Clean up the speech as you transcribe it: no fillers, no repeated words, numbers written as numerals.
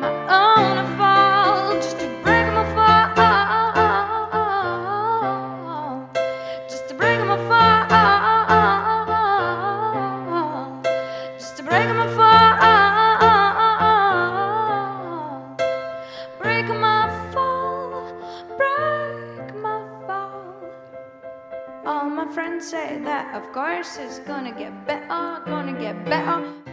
my own fault, just to break my fall, just to break my fall, just to break my fall, break my fall, break my fall. All my friends say that of course it's gonna get better, gonna get better.